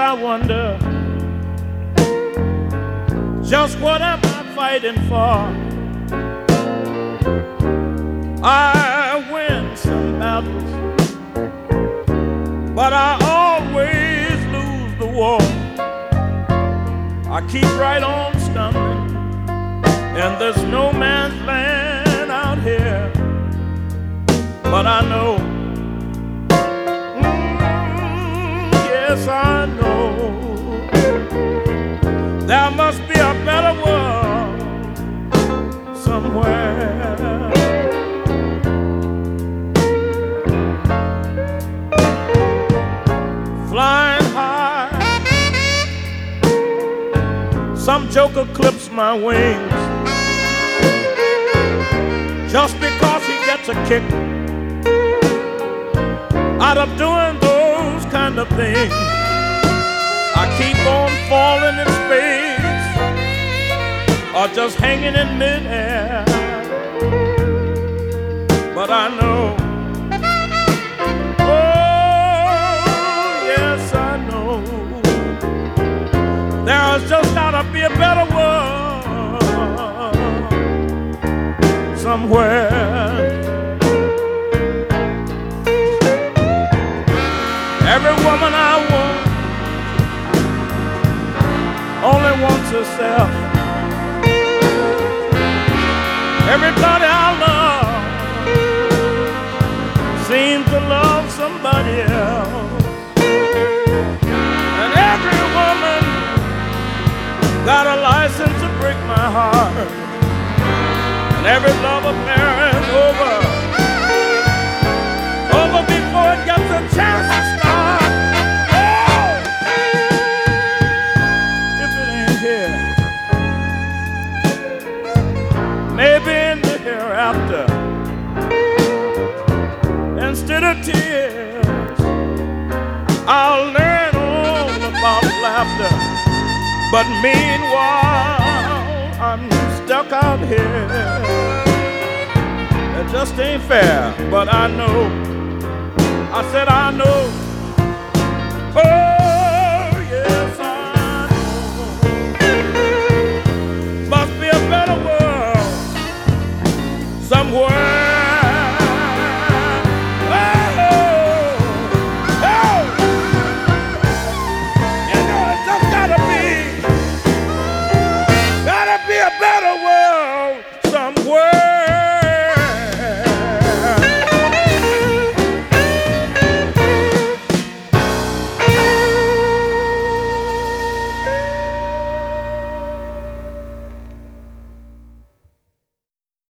I wonder, just what am I fighting for? I win some battles, but I always lose the war. I keep right on stumbling, and there's no man's land out here. But I know, yes I know, there must be a better world somewhere. Flying high, some joker clips my wings just because he gets a kick out of doing those kind of things. I keep on falling in space or just hanging in midair. But I know, oh yes I know, there's just gotta be a better world somewhere. Every woman I want only wants herself. Everybody I love seems to love somebody else. And every woman got a license to break my heart. And every love affair is over before it gets a chance to start. Maybe in the hereafter, instead of tears, I'll learn all about laughter. But meanwhile, I'm stuck out here. It just ain't fair, but I know. I said I know. Oh,